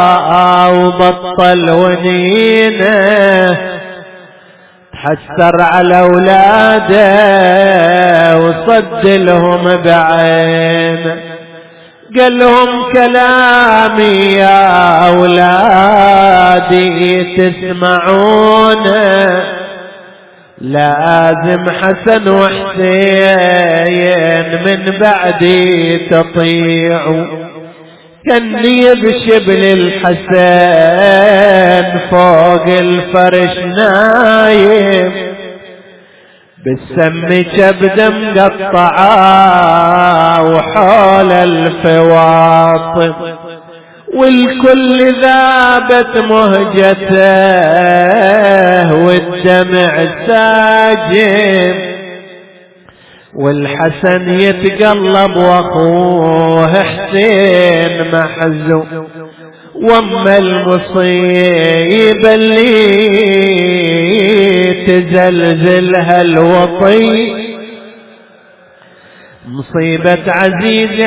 [SPEAKER 1] وبطل ونينه تحسر على اولاده وصد لهم بعين قال لهم كلامي يا أولادي تسمعون لازم حسن وحسين من بعدي تطيعوا كني بشبل الحسن فوق الفرش نايم، بالسم كبد مقطعة وحول الفواطم، والكل ذابت مهجته والدمع ساجم، والحسن يتقلب واخوه حسين محزون، واما المصيبة اللي تزلزلها الوطي مصيبة عزيز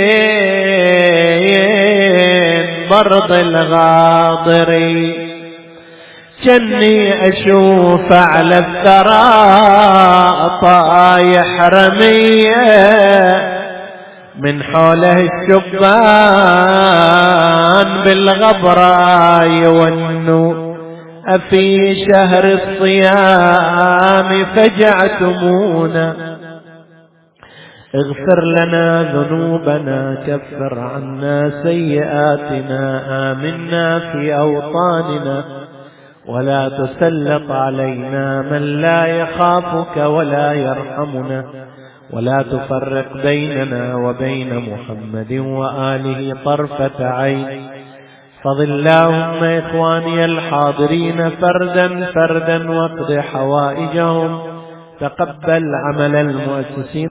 [SPEAKER 1] حسين برض الغاضري، جني اشوف على الثرى طايح رمية من حوله الشبان بالغبرة يونوا، أفي شهر الصيام فجعتمونا، اغفر لنا ذنوبنا كفر عنا سيئاتنا، آمنا في أوطاننا ولا تسلط علينا من لا يخافك ولا يرحمنا، ولا تفرق بيننا وبين محمد وآله طرفة عين. فضل اللهم إخواني الحاضرين فردا فردا واقض حوائجهم، تقبل عمل المؤسسين.